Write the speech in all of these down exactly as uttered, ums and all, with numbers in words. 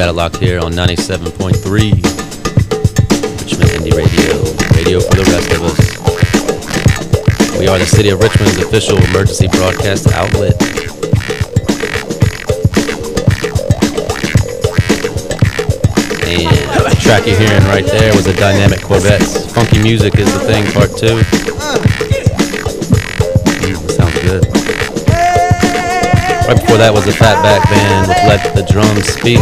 got it locked here on ninety-seven point three Richmond Indie Radio, radio for the rest of us. We are the City of Richmond's official emergency broadcast outlet. And the track you're hearing right there was a Dynamic Corvettes. Funky Music is the Thing, part two. Mm, sounds good. Right before that was the Fatback Band with Let the Drums Speak.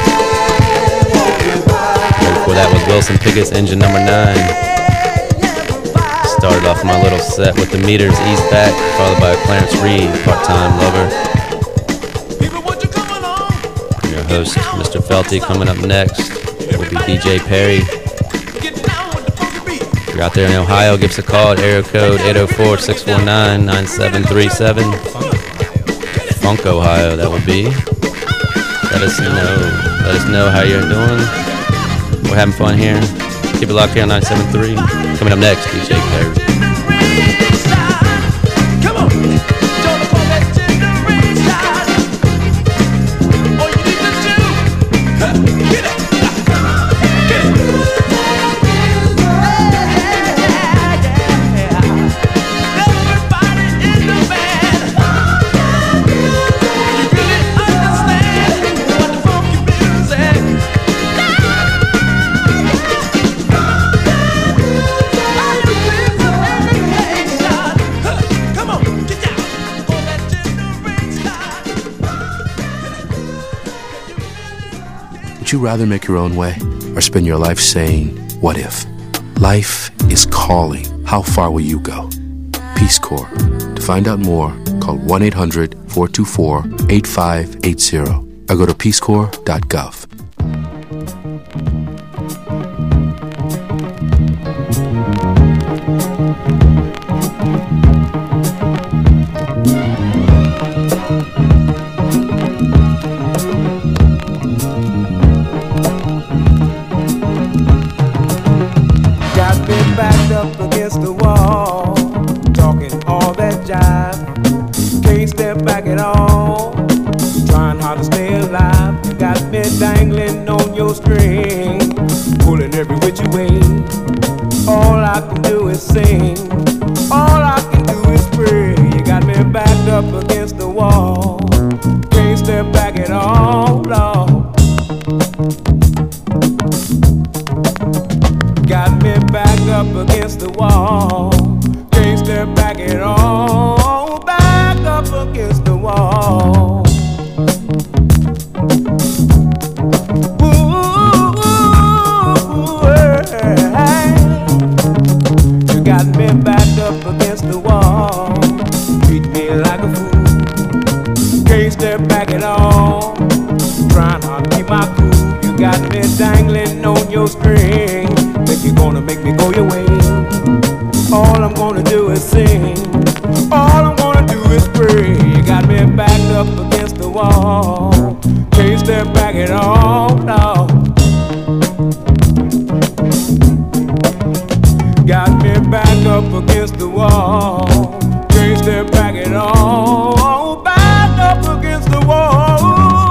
Right before that was Wilson Pickett's Engine Number nine. Started off my little set with the Meters Ease Back, followed by Clarence Reed, Part-Time Lover. I'm your host, Mister Felty. Coming up next will be D J Perry. If you're out there in Ohio, give us a call at area code eight oh four, six four nine, nine seven three seven. Funk, Ohio, that would be. Let us know. Let us know how you're doing. We're having fun here. Keep it locked here on ninety-seven point three. Coming up next, D J Perry. Come on. Get it. Would you rather make your own way or spend your life saying, what if? Life is calling. How far will you go? Peace Corps. To find out more, call one eight hundred, four two four, eight five eight zero or go to peace corps dot gov. Dangling on your string, pulling every which way. All I can do is sing, all I can do is pray. You got me backed up against the wall, can't step back at all, Lord. Got me backed up against the wall, can't step back at all, back up against the wall. Got me backed up against the wall, treat me like a fool, can't step back at all, trying hard to keep my cool. You got me dangling on your string, think you're gonna make me go your way. All I'm gonna do is sing, all I'm gonna do is pray. You got me backed up against the wall, can't step back at all, no. Got me back up against the wall, can't step back at all, back up against the wall.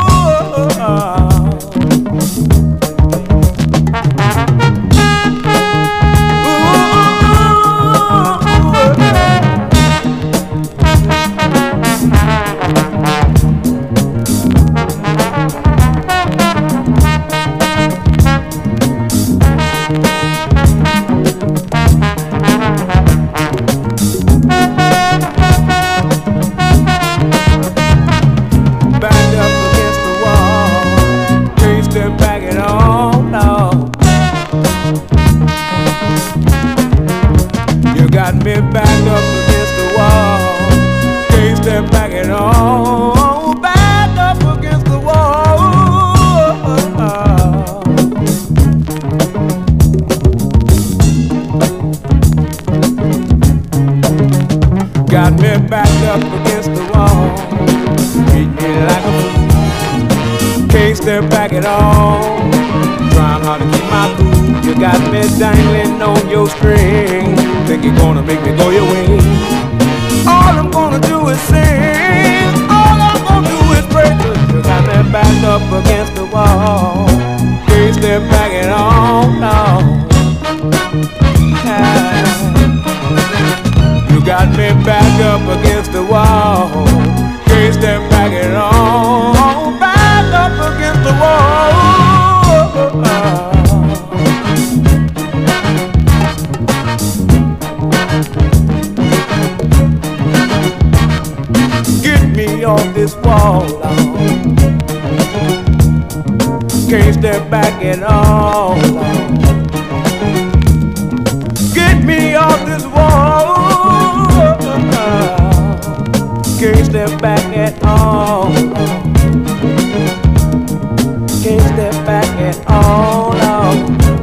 Got me back up against the wall, can't step back at all, back up against the wall. Got me back up against the wall, treat me like a fool, can't step back at all, trying hard to keep my cool. You got me dangling on your string, think you're gonna make me go your way. All I'm gonna do is sing, all I'm gonna do is pray. You got me back up against the wall. Can't step back at all, no. Yeah. You got me back up against the wall. Can't step back at all. Back up against the wall. Get me off this wall, Lord. Can't step back at all, Lord. Get me off this wall. Can't step back at all, Lord. Can't step back at all, Lord.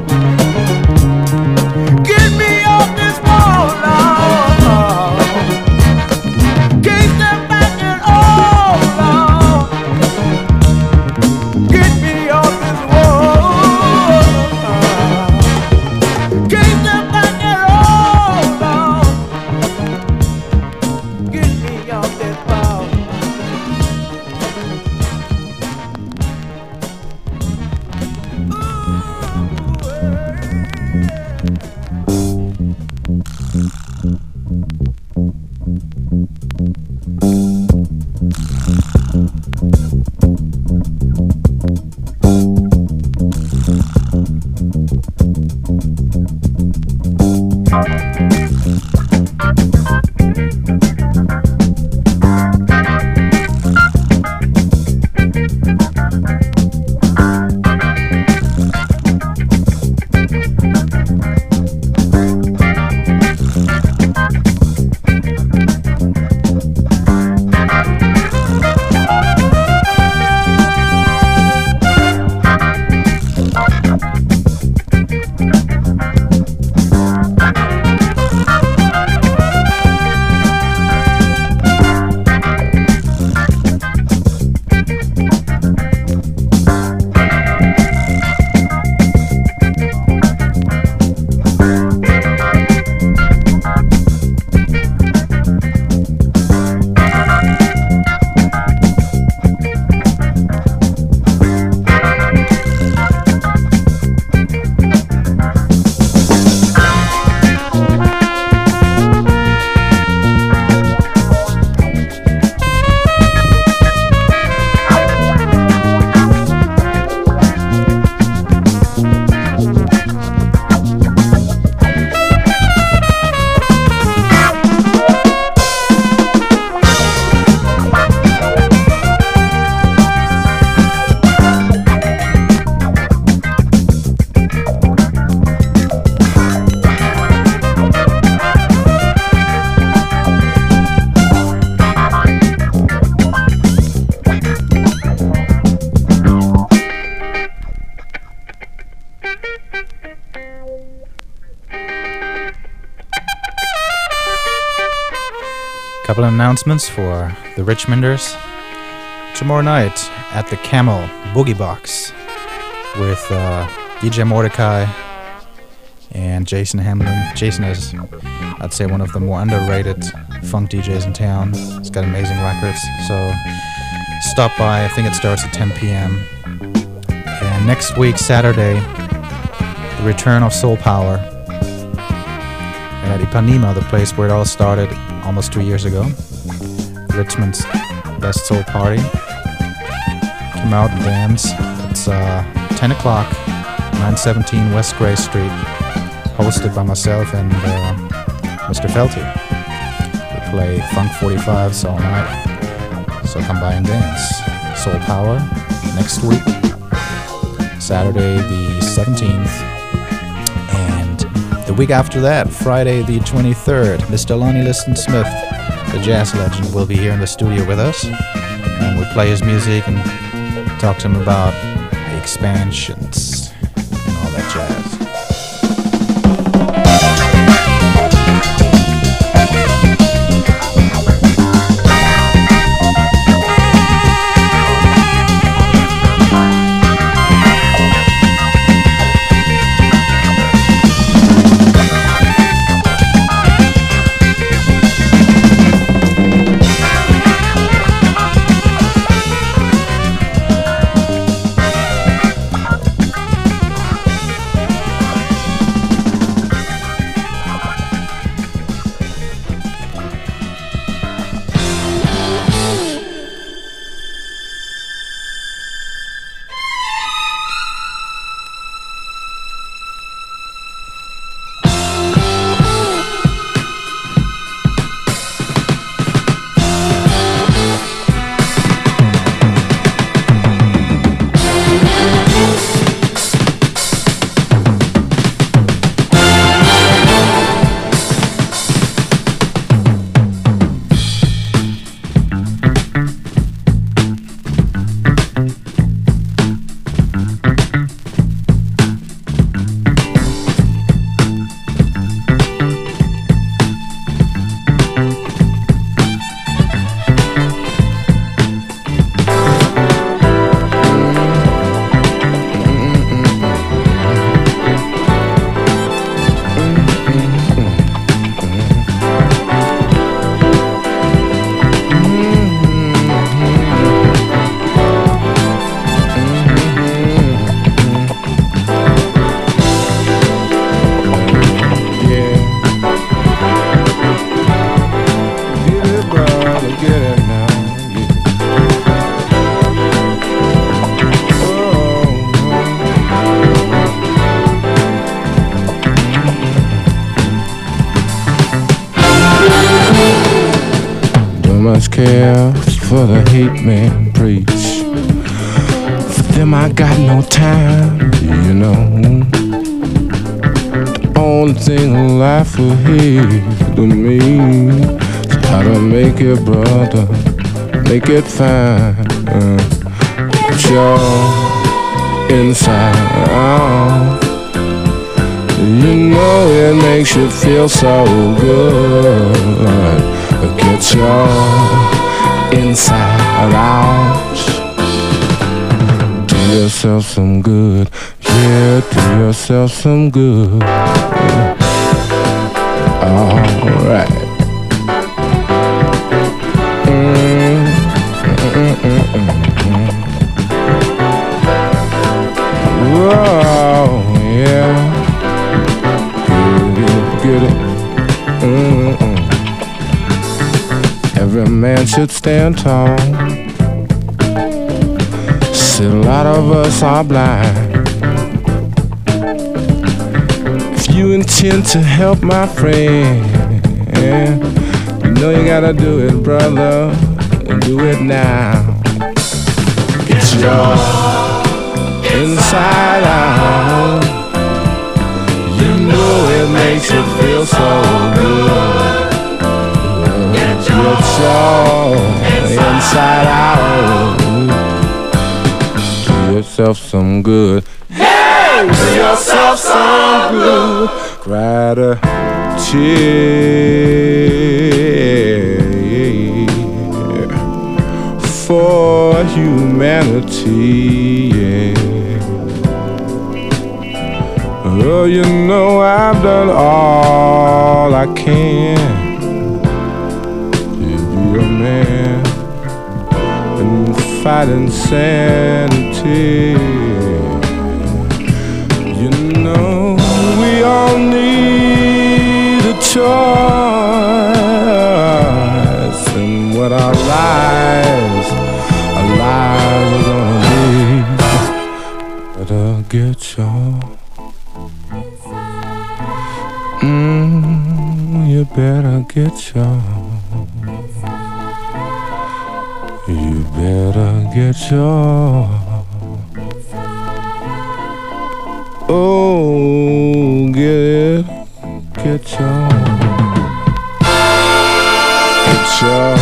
Get me off this wall, Lord. Can't step back at all, Lord. Get me off this wall. Can't step back at all, Lord. Get me off this wall. Couple of announcements for the Richmonders. Tomorrow night at the Camel Boogie Box with uh, D J Mordecai and Jason Hamlin. Jason is, I'd say, one of the more underrated funk D Js in town. He's got amazing records, so stop by. I think it starts at ten p.m. And next week, Saturday, the return of Soul Power at Ipanema, the place where it all started almost two years ago. Richmond's best soul party. Come out and dance. It's uh, ten o'clock, nine seventeen West Gray Street, hosted by myself and uh, Mister Felty. We play Funk forty-fives all night, so come by and dance. Soul Power next week, Saturday the seventeenth, and the week after that, Friday the twenty-third, Mister Lonnie Liston Smith, the jazz legend, will be here in the studio with us, and we'll play his music and talk to him about the expansions and all that jazz. cares for the hate man preach. For them I got no time, you know. The only thing alive for here to me is how to make it, brother, make it fine. Uh, get your inside out. You know it makes you feel so good. Get your inside out. Do yourself some good. Yeah, do yourself some good. Alright. Mm, mm, mm, mm, mm. Whoa, yeah. Get it, get it. Mm-mm. Every man should stand tall. See, a lot of us are blind. If you intend to help my friend, you know you gotta do it, brother, and do it now. Get your inside out. You know it makes you feel so good. Get your inside out. Do yourself some good. Hey, do yourself some good. Cry a tear for humanity. Yeah. Oh, you know I've done all I can. A man and fight insanity. You know we all need a choice in what our lives, our lives are gonna be. Better get your, mm, you better get your. You better get your, oh, get it, get your, get your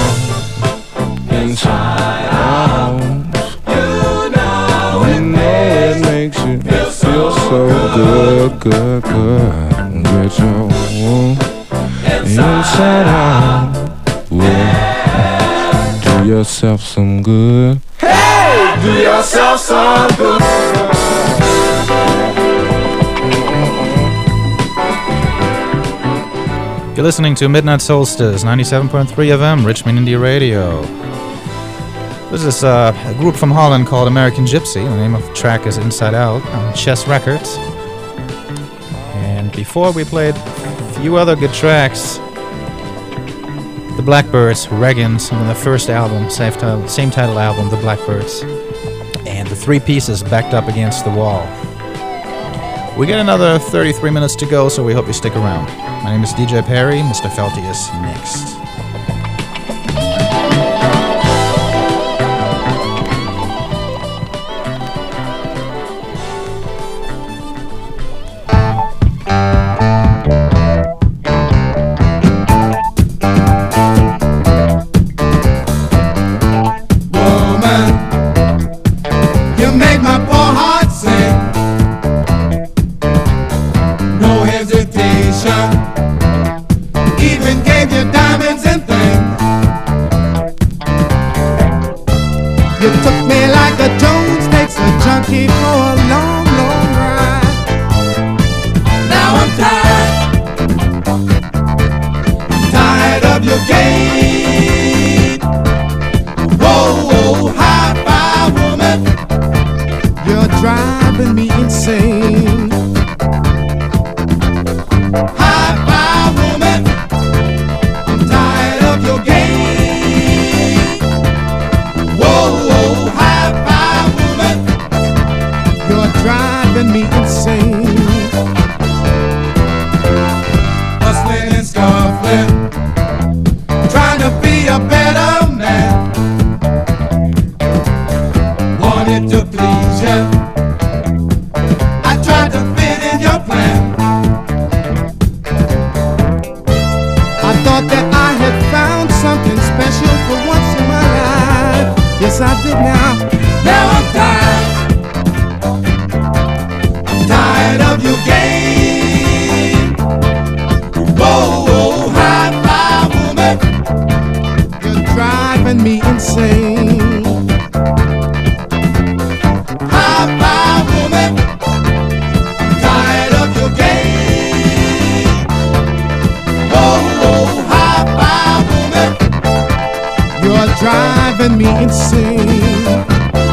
inside out. You know it makes you feel so good, good, good. Get your inside out. Yeah. Do yourself some good. Hey, do yourself some good. You're listening to Midnight Solstice, ninety-seven point three F M, Richmond Indie Radio. This is uh, a group from Holland called American Gypsy. The name of the track is Inside Out on Chess Records. And before we played a few other good tracks, The Blackbyrds, Reagans, on their first album, same title, same title album, The Blackbyrds, and the Three Pieces, Backed Up Against the Wall. We got another thirty-three minutes to go, so we hope you stick around. My name is D J Perry. Mister Felty is next. Driving me insane. High driving me insane.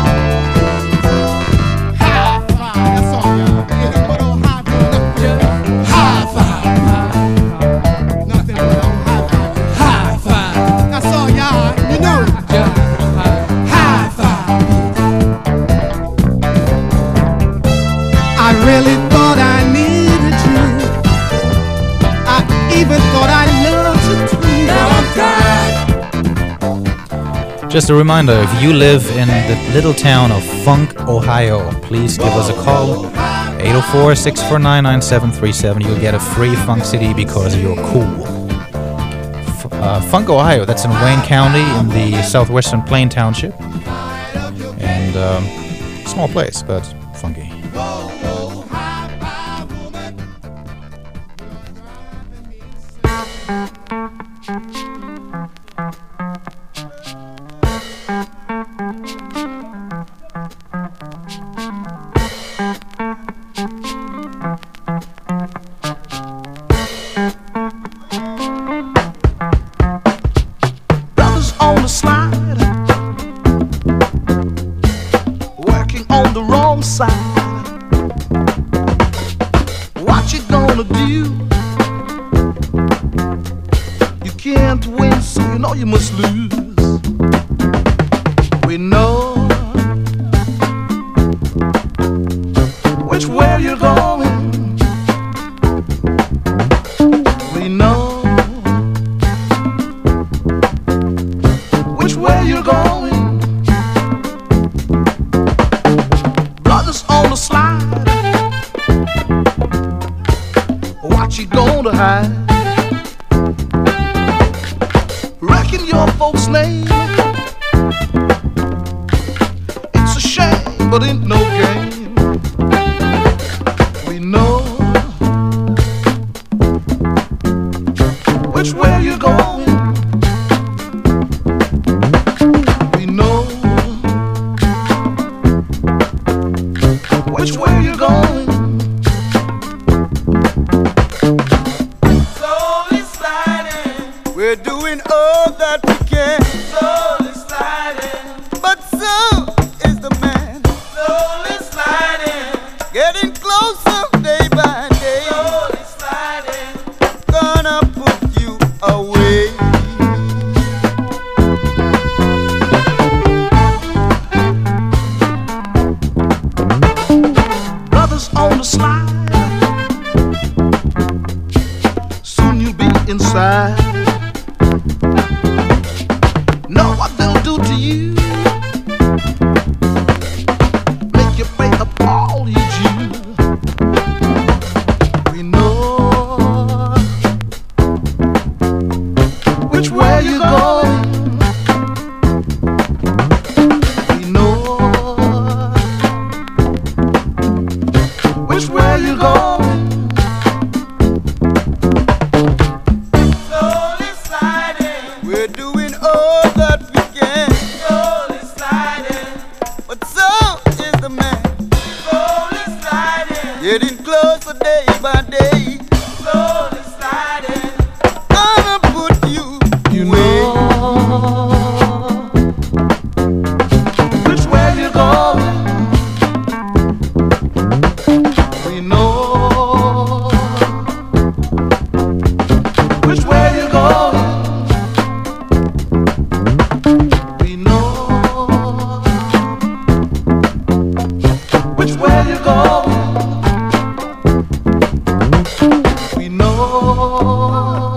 High five, that's all y'all. Yeah, what old high five? High five. Nothing but old high five. High five. That's all y'all. You know it. High five. I really thought I needed you. I even thought I loved you too. Now I'm tired. Just a reminder, if you live in the little town of Funk, Ohio, please give us a call. eight oh four, six four nine, nine seven three seven. You'll get a free Funk C D because you're cool. F- uh, Funk, Ohio, that's in Wayne County in the southwestern Plain Township. And um, small place, but funky. Brothers on the slide, working on the wrong side. What you gonna do? You can't win, so you know you must lose. We know which way you're going. We know which way you're going. Brothers on the slide, what you gonna hide? Reckon your folks' name. It's a shame, but ain't no game. We know which way you're going. We know which way you're going. Slowly sliding, we're doing all that we can. Slowly sliding, but so is the man. Slowly sliding, getting closer day by day. Slowly sliding, gonna put you away. Brothers on the slide, soon you'll be inside. Know what they'll do to you, make you pay up all you due. We know which way you're going. We know which way you're going. Slowly sliding, we're doing all that we can. Slowly sliding, but so is the man. Slowly sliding, getting closer day by day. Slowly sliding, gonna put you, you know which way you're going. We know which way you're going. We know which way you're going. We know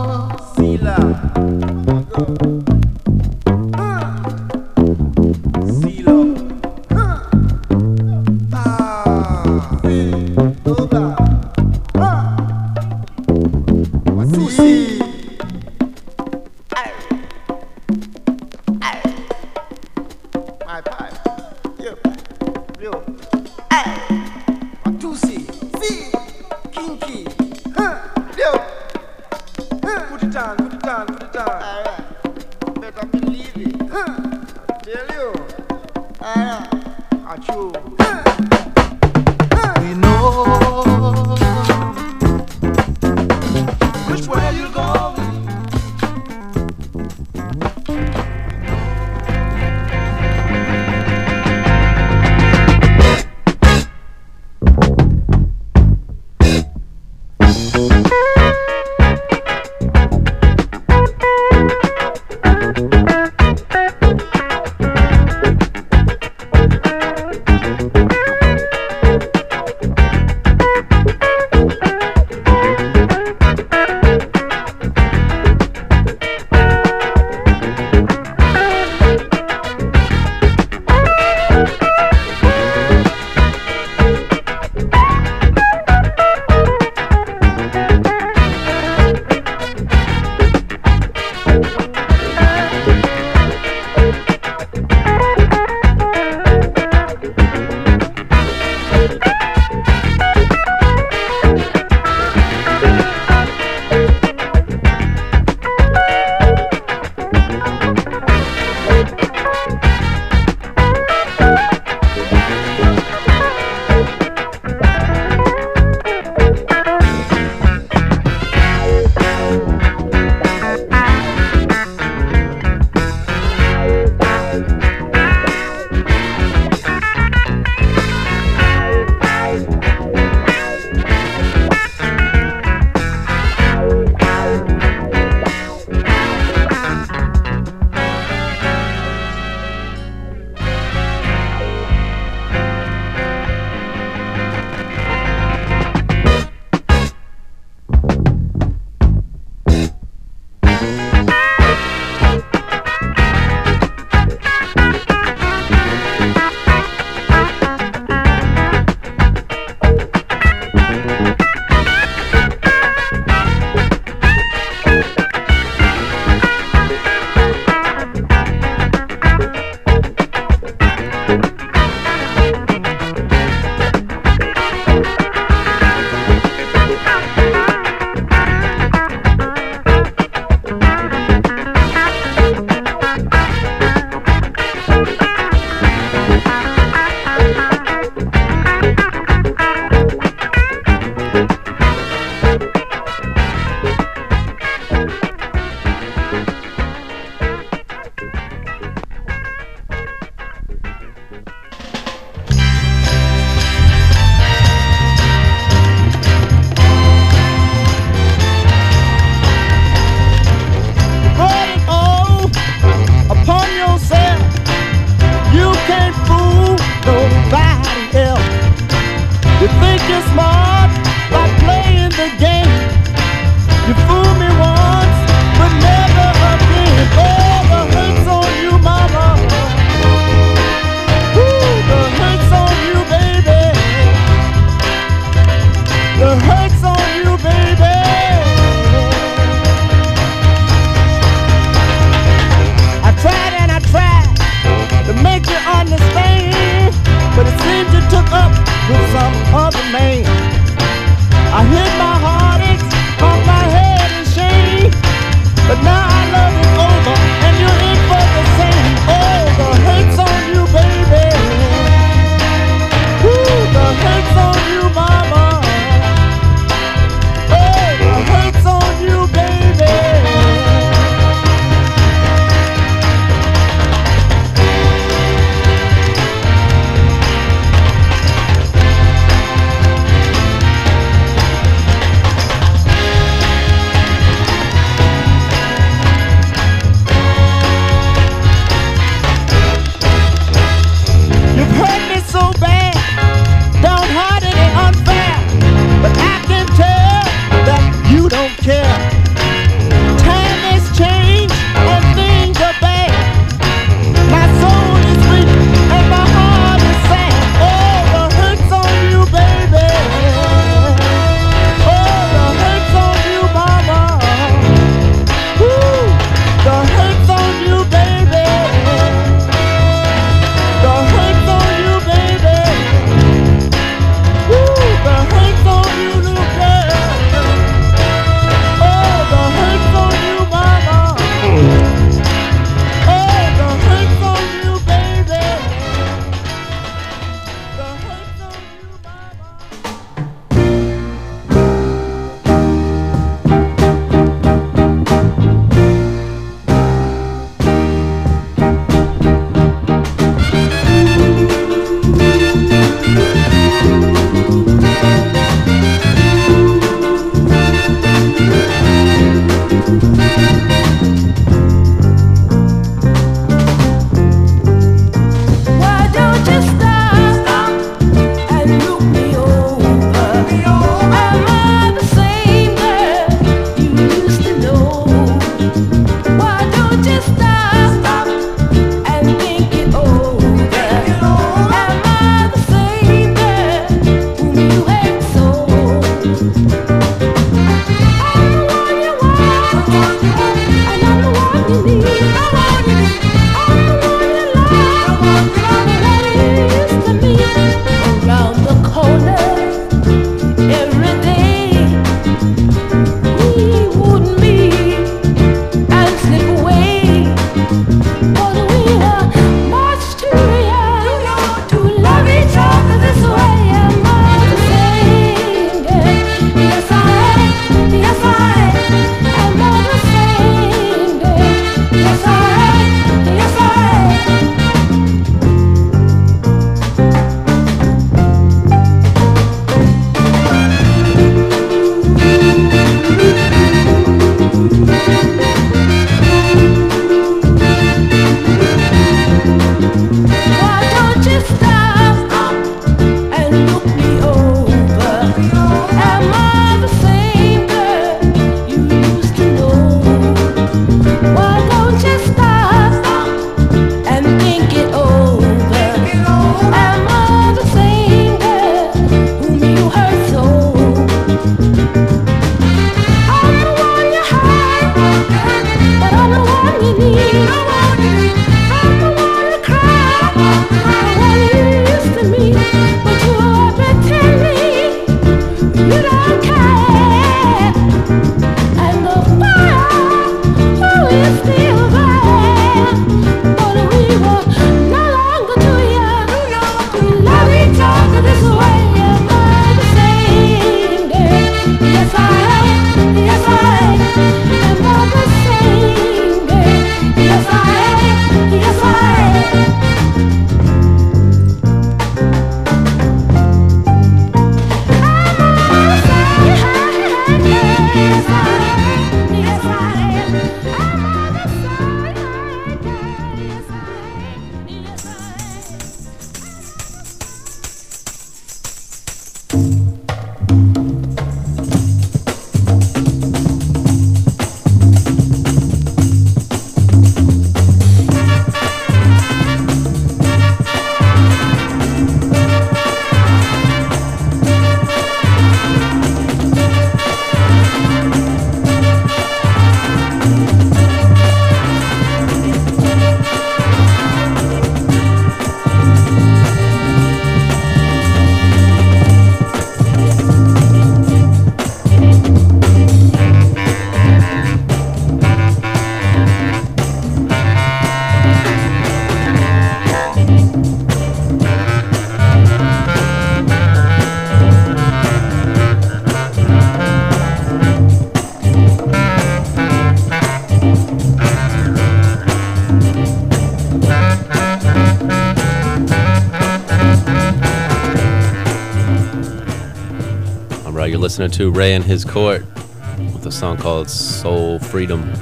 Listening to Ray and His Court with a song called Soul Freedom.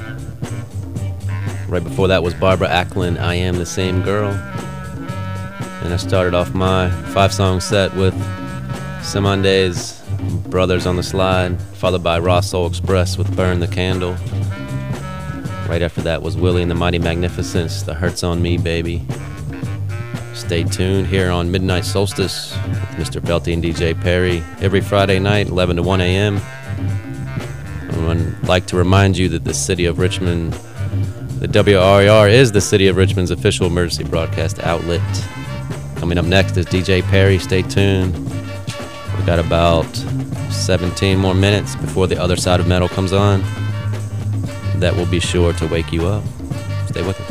Right before that was Barbara Acklin, I Am the Same Girl. And I started off my five song set with Simonde's Brothers on the Slide, followed by Raw Soul Express with Burn the Candle. Right after that was Willie and the Mighty Magnificents, The Hurts on Me, Baby. Stay tuned here on Midnight Solstice with Mister Felty and D J Perry every Friday night, eleven to one a.m. I would like to remind you that the city of Richmond, the W R E R is the city of Richmond's official emergency broadcast outlet. Coming up next is D J Perry. Stay tuned. We've got about seventeen more minutes before the other side of metal comes on. That will be sure to wake you up. Stay with us.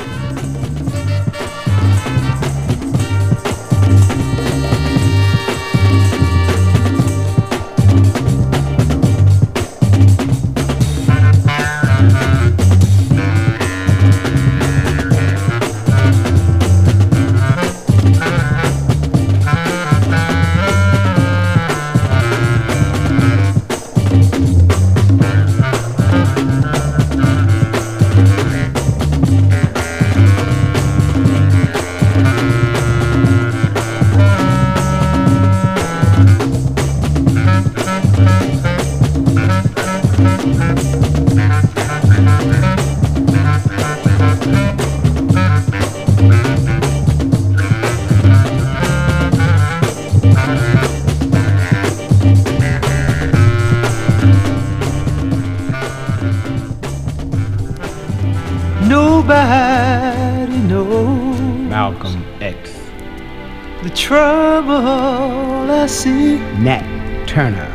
Nobody knows Malcolm X, the trouble I see. Nat Turner,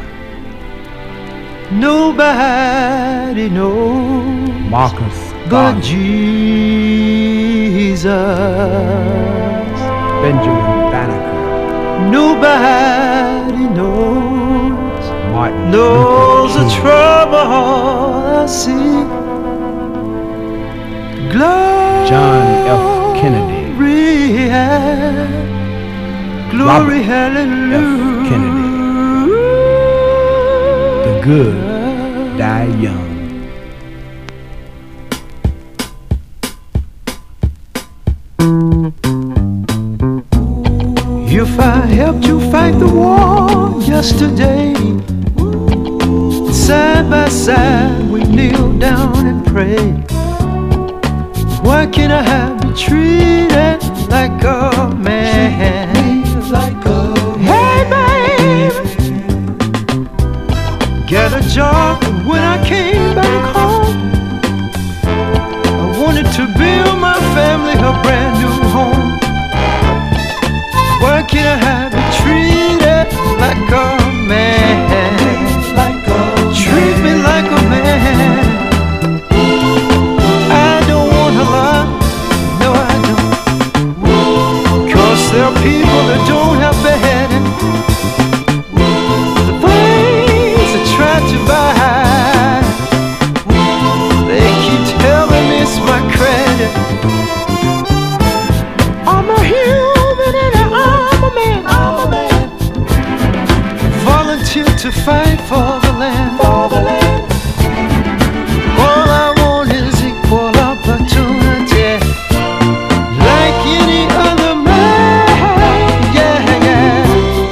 Nobody knows Marcus but Garvey, Jesus. Benjamin Banneker, Nobody knows Martin knows Luther the King, trouble I see. Glory, John F. Kennedy, glory, Robert hallelujah. F. Kennedy, the good, die young. If I helped you fight the war yesterday, side by side we kneel down and pray. Why can't I have be treated like a man? Like a hey baby, get a job. And when I came back home, I wanted to build my family a brand new home. Why can't I have be treated like a man? Like a treat me like a man. I don't want a lot, no I don't. Cause there are people that don't have bed. The things I try to buy, they keep telling me it's my credit. I'm a human and I'm a man, I'm a man. Volunteer to fight for the land, for the land. All I want is equal opportunity, like any other man. Yeah, yeah.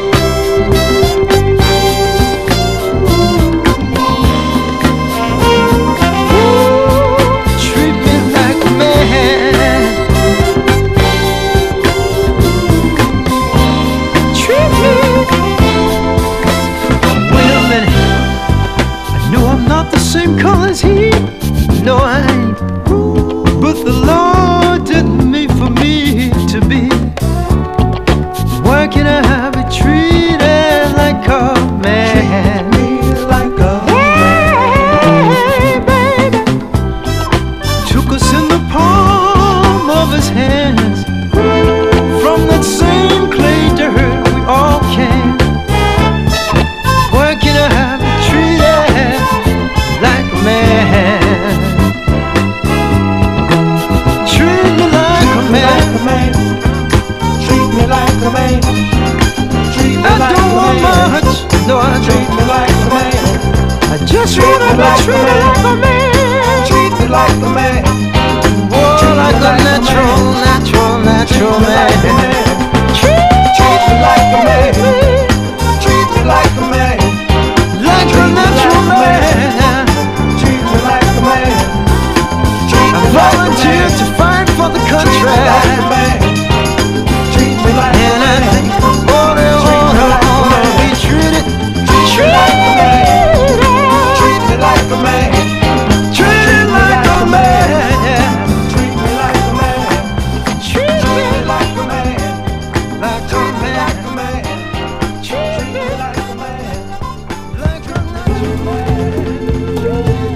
Ooh, treat me like a man. Treat me. Wait a minute. I know I'm not the same color as he. No, I ain't. But the Lord didn't mean for me to be. Why can't I have it treated like a man? Like a hey, baby. Took us in the palm of his hands. From that same clay dirt we all came. Why can't I have it treated like a man? Treat me like a man. Treat me like a man. Treat me I like don't a want man. much, no I Treat don't. me like a man. I just wanna be treated like a man. Treat me like a man. Oh, like a natural, natural, natural man. Treat me like a man. Treat me like a man. Like a natural man. Treat me like a man. Treat I me like a volunteered man. to fight for the Treat me like a country. man. Treat me like a And I man. think, oh, they wanna, wanna be treated, Treat me like a man. Treat me like a man. treated like a man. Treat me like a man. Treat Treat me me like a man. like a Treat me man. like a man. Treat Treat me me like a man. like a natural man.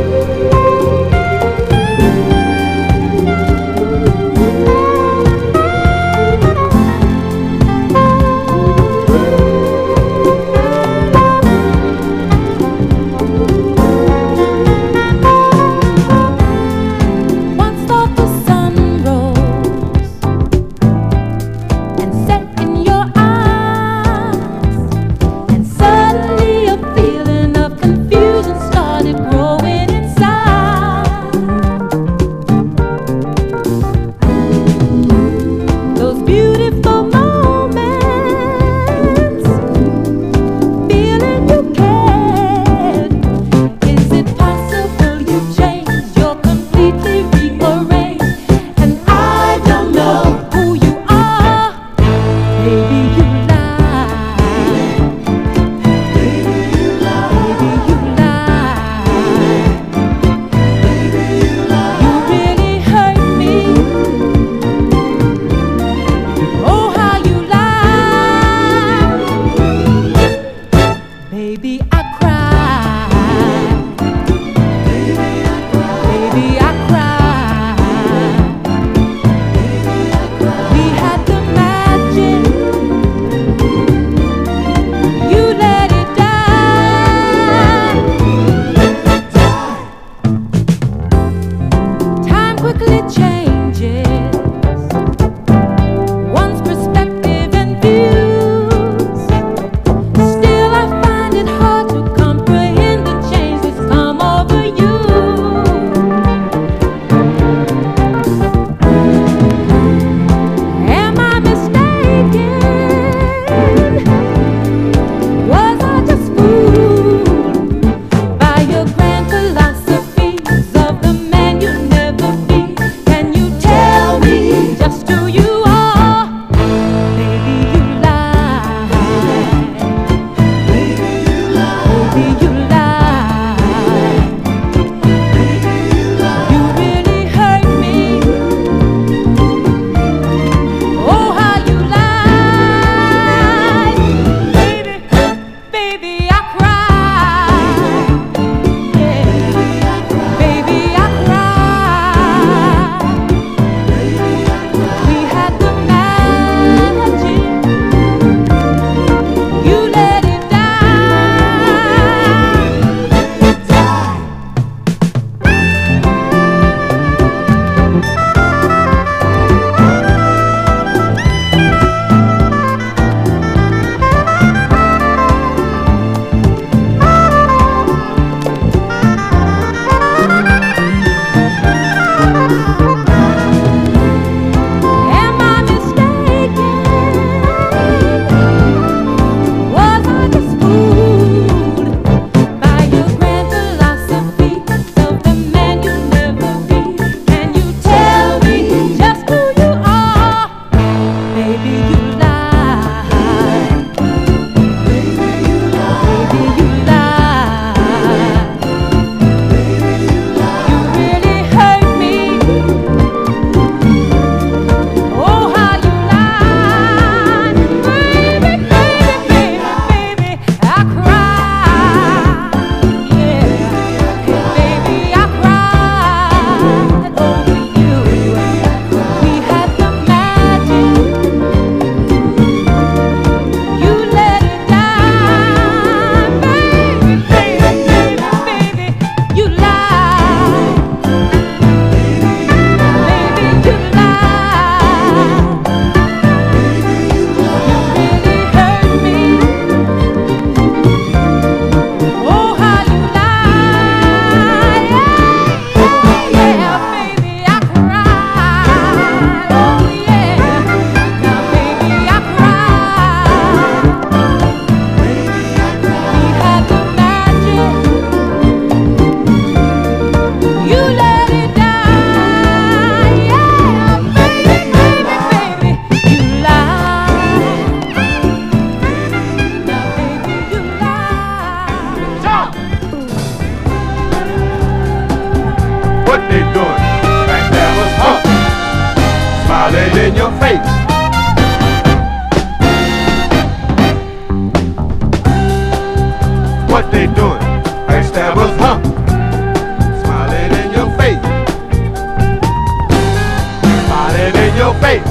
Once thought the sun rose and set in your eyes, and suddenly a feeling of confusion Backstabbers, huh? Smiling in your face. Smiling in your face.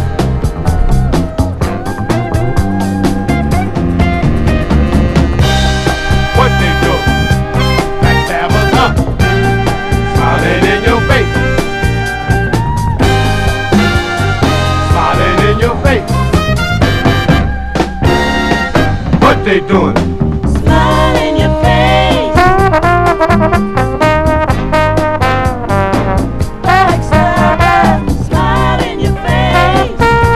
What they do? Backstabbers, huh? Smiling in your face. Smiling in your face. What they doing? Smile in your face. Backstabber, smile in your face.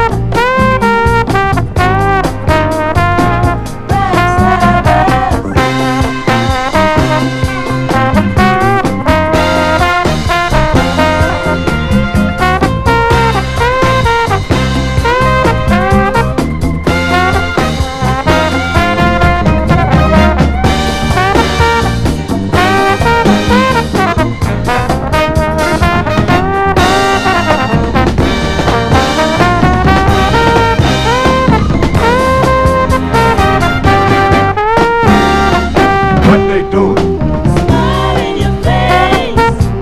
What they doing? Smile in your face.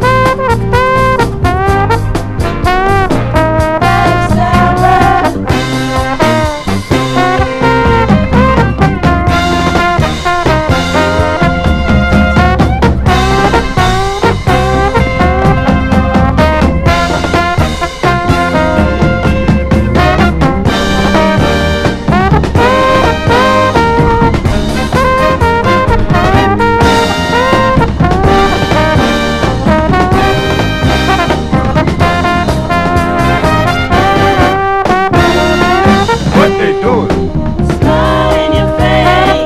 What they doing? Smile in your face.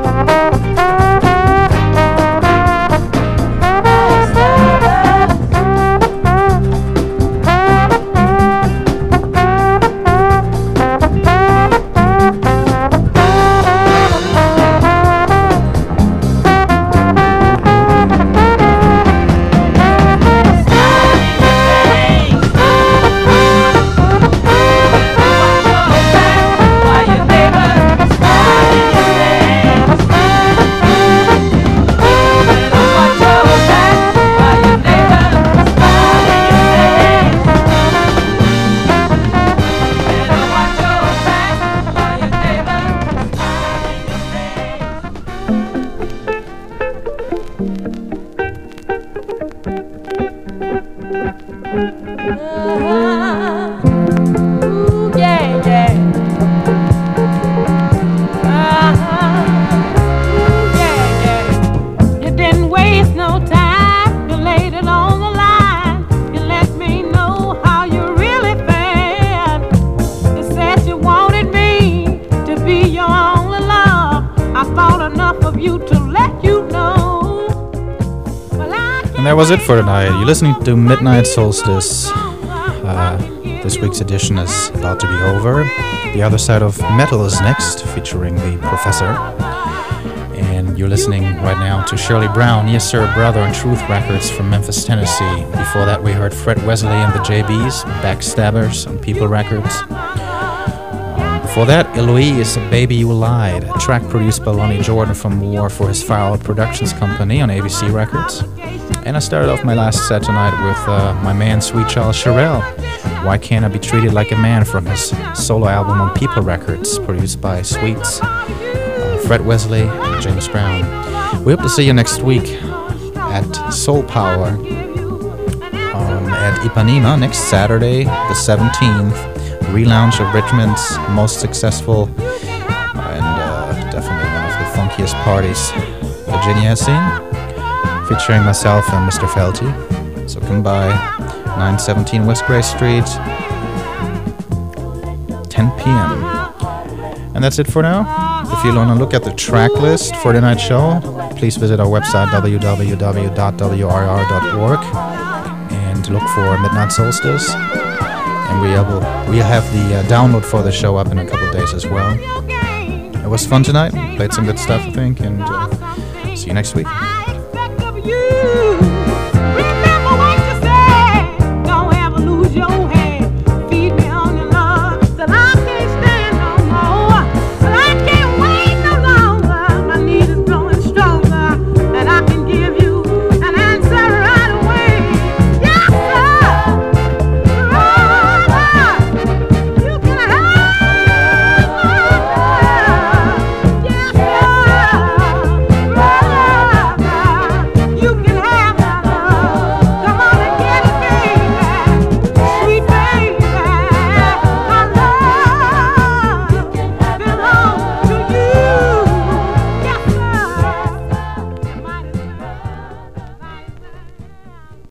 Ooh, yeah, yeah. Uh-huh. Ooh, yeah, yeah. You didn't waste no time. You laid it on the line. You let me know how you really felt. You said you wanted me to be your only love. I thought enough of you to let you know. Well, I And that was it for tonight. You're listening to Midnight Solstice. Uh, this week's edition is about to be over. The Other Side of Metal is next, featuring the Professor. And you're listening right now to Shirley Brown, Yes Sir Brother, and Truth Records from Memphis, Tennessee. Before that, we heard Fred Wesley and the J Bs, Backstabbers on People Records. Before that, Eloise, Baby You Lied, a track produced by Lonnie Jordan from War for his Fire Out Productions Company on A B C Records. And I started off my last set tonight with uh, my man Sweet Charles Sherrill, Why Can't I Be Treated Like a Man, from his solo album on People Records, produced by Sweets, uh, Fred Wesley, and James Brown. We hope to see you next week at Soul Power um, at Ipanema next Saturday, the seventeenth. Relaunch of Richmond's most successful and uh, definitely one of the funkiest parties Virginia has seen, featuring myself and Mister Felty. So come by, nine seventeen West Gray Street, ten p.m. And that's it for now. If you want to look at the track list for tonight's show, please visit our website w w w dot w r r dot org and look for Midnight Solstice. And we will we have the uh, download for the show up in a couple of days as well. It was fun tonight. Played some good stuff, I think, and uh, see you next week.